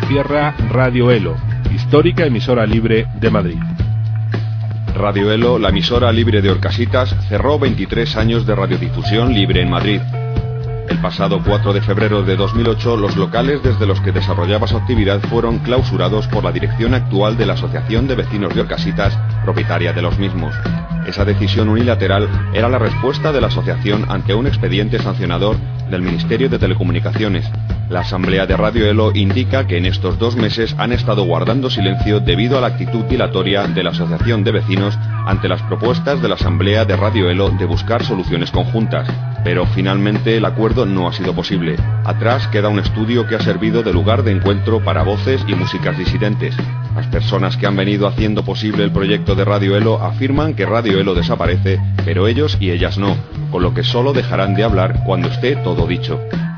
cierra Radio Elo, histórica emisora libre de Madrid. Radio Elo, la emisora libre de Orcasitas, cerró 23 años de radiodifusión libre en Madrid. El pasado 4 de febrero de 2008, los locales desde los que desarrollaba su actividad fueron clausurados por la dirección actual de la Asociación de Vecinos de Orcasitas, propietaria de los mismos. Esa decisión unilateral era la respuesta de la asociación ante un expediente sancionador del Ministerio de Telecomunicaciones. La Asamblea de Radio Elo indica que en estos 2 meses han estado guardando silencio debido a la actitud dilatoria de la Asociación de Vecinos ante las propuestas de la Asamblea de Radio Elo de buscar soluciones conjuntas. Pero finalmente el acuerdo no ha sido posible. Atrás queda un estudio que ha servido de lugar de encuentro para voces y músicas disidentes. Las personas que han venido haciendo posible el proyecto de Radio Elo afirman que Radio Elo desaparece, pero ellos y ellas no, con lo que solo dejarán de hablar cuando esté todo dicho.